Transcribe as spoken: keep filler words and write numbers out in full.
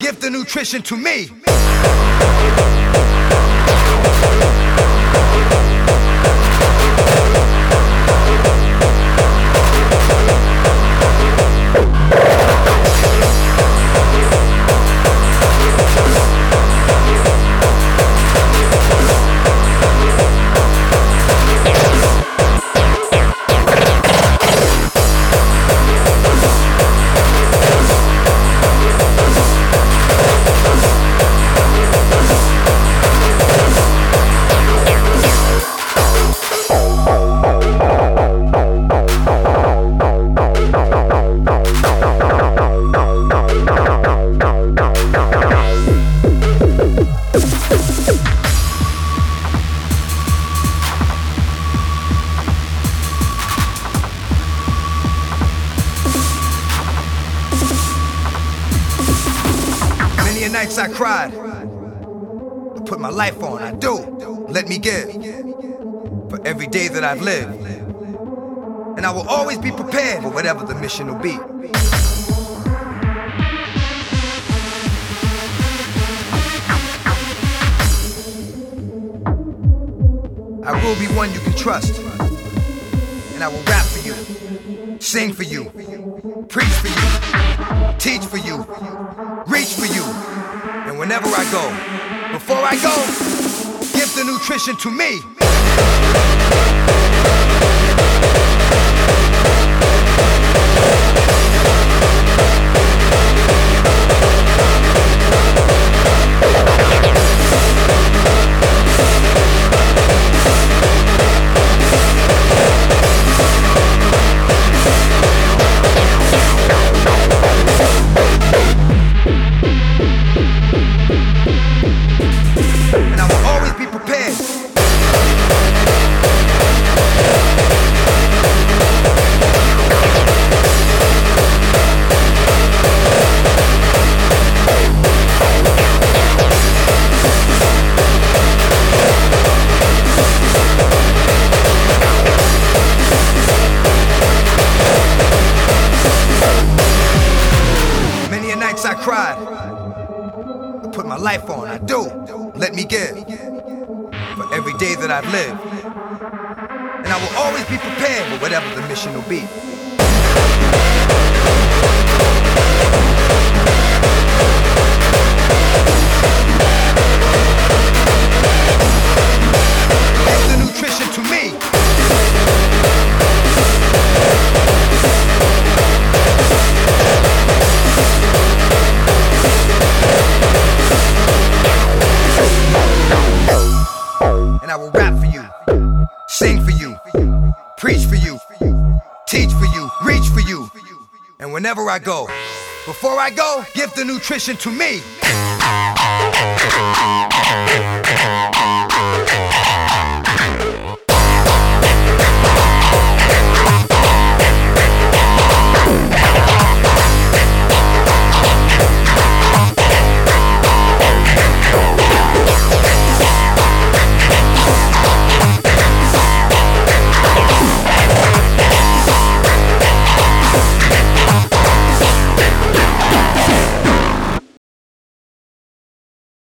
give the nutrition to me. Many nights I cried, I put my life on, I do, let me give, for every day that I've lived. And I will always be prepared for whatever the mission will be. I will be one you can trust, and I will rap for you, sing for you, preach for you, teach for you, reach for you. And whenever I go, before I go, give the nutrition to me. And I will always be prepared. Many a nights I cried, I put my life on, I do, let me give, for every day that I've lived. And I will always be prepared for whatever the mission will be. Give the nutrition to me. And I will rap for you, sing for you, preach for you, teach for you, reach for you. And whenever I go, before I go, give the nutrition to me.